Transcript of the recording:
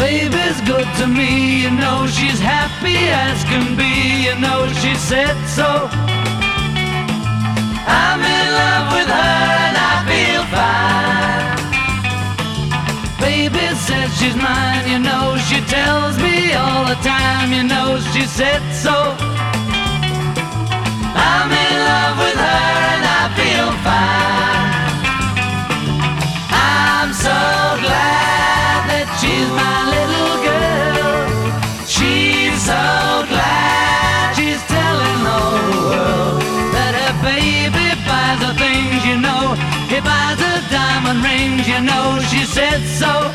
Baby's good to me, you know she's happy as can be, you know she said so. I'm in love with her and I feel fine. Baby says she's mine, you know she tells me all the time, you know she said so. I'm in love with her and I feel fine. I'm so glad that she's my little girl. She's so glad she's telling the whole world that her baby buys her things, you know. He buys her diamond rings, you know she said so.